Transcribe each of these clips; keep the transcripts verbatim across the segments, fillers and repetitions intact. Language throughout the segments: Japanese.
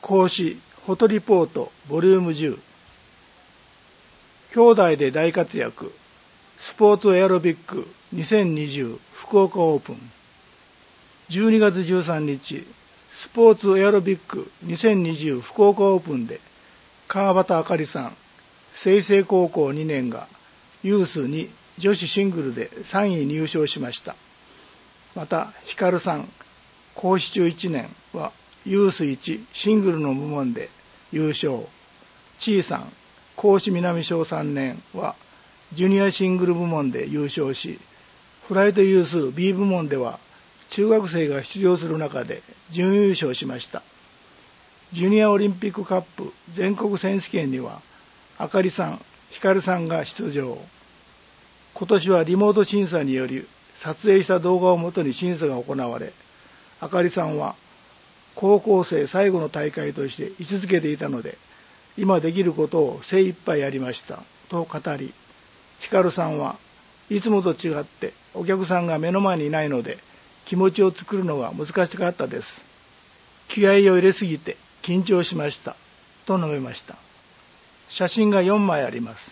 講師フォトリポートボリュームじゅう。兄弟で大活躍スポーツエアロビックにせんにじゅう福岡オープン。じゅうにがつじゅうさんにちスポーツエアロビックにせんにじゅう福岡オープンで川端あかりさん済々高校にねんがユースに女子シングルでさんい入賞しました。またひかるさん講師中いちねんはユースいちシングルの部門で優勝。ちーさん講師南小さんねんはジュニアシングル部門で優勝し、フライトユース ビー 部門では中学生が出場する中で準優勝しました。ジュニアオリンピックカップ全国選手権にはあかりさん、ひかるさんが出場。今年はリモート審査により撮影した動画をもとに審査が行われ、あかりさんは高校生最後の大会として位置づけていたので、今できることを精一杯やりましたと語り、ひかるさんはいつもと違ってお客さんが目の前にいないので気持ちを作るのが難しかったです。気合を入れすぎて緊張しましたと述べました。写真がよんまいあります。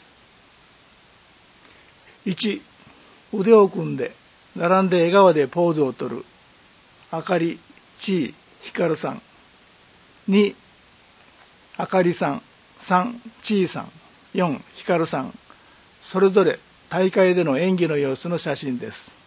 いち、腕を組んで並んで笑顔でポーズをとるあかり、ちー、ひかるさん。に、あかりさん、さん、ちーさん、よん、ひかるさん。それぞれ大会での演技の様子の写真です。